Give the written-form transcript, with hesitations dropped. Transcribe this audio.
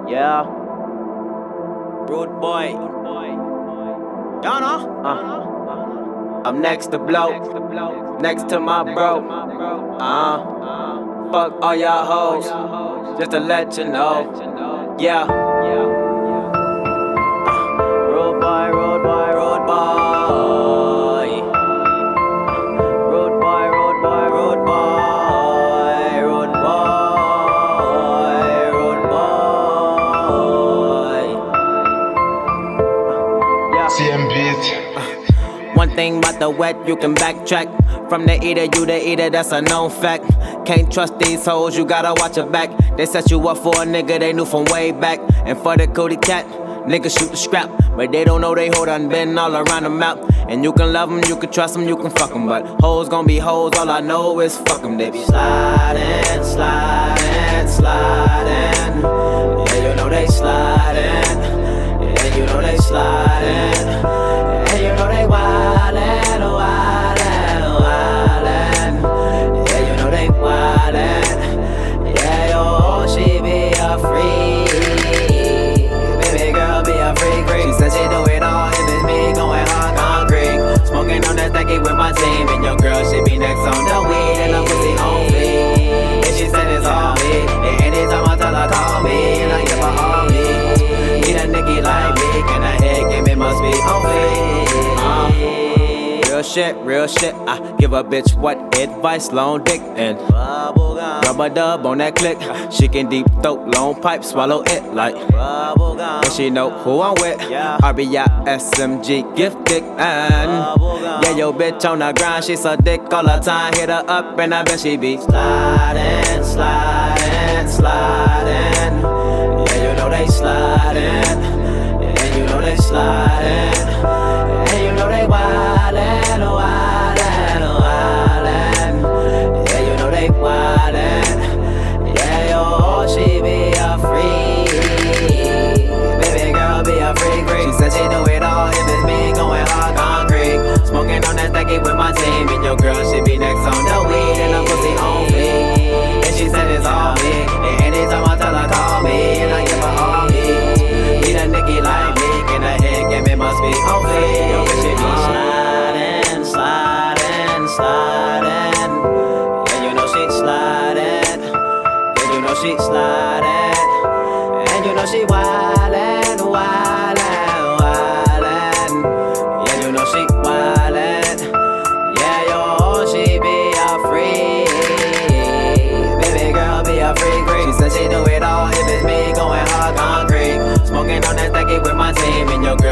Yeah. Rude boy. Y'all know? I'm next to blow. Next to my bro. Fuck all y'all hoes. Just to let you know. Yeah. Rude boy, rude boy, rude boy. Rude boy, rude boy, rude boy. Rude boy, rude boy. Yeah. CM Beat. One thing about the wet, you can backtrack. From the eater, you the eater, that's a known fact. Can't trust these hoes, you gotta watch your back. They set you up for a nigga they knew from way back. And for the cootie cat, niggas shoot the scrap. But they don't know they hoe done been all around the map. And you can love them, you can trust them, you can fuck them. But hoes gon' be hoes, all I know is fuck them. They be sliding, sliding, sliding. Yeah, you know they sliding. Yeah, you know they sliding. Yeah, you know they wildin', wildin', wildin'. Yeah, you know they wildin'. Yeah, yo, she be a freak. Baby girl be a freak. She said she do it all if it's me going hard concrete. Smoking on that stacky with my team. And your girl, she be next on the weed and the pussy on fleek. And she said it's all me. And anytime I tell her call me, and I give her all me. Need a nigga like me, and her head game it must be on fleek. Real shit, I give a bitch what advice, long dick and rubber dub on that click. She can deep throat, long pipe, swallow it like and she know who I'm with. R-B-I-S-M-G, gifted and yeah, yo bitch on the grind, she so dick all the time. Hit her up and I bet she be sliding, sliding, sliding. Yeah, you know they sliding. Yeah, you know they sliding. And you know they wildin', wildin', wildin'. Yeah, you know they wildin'. Yeah, yo, she be a freak. Baby girl be a freak. She said she do it all if it's me going hard concrete. Smoking on that stacky with my team. And your girl, she be next on the weed and the pussy on fleek. And she said it's all me. And anytime I tell her call me, and I give her all me. Need a nigga like me, and her head game it must be on fleek. Yo, bitch, she be sliding, sliding, sliding. Yeah, you know she sliding. Yeah, you know she sliding. And you know she wildin', wildin', wildin'. Yeah, you know she wildin'. Yeah, yo, she be a freak. Baby girl be a freak. She said she do it all if it's me going hard concrete. Smoking on that stacky with my team and your girl.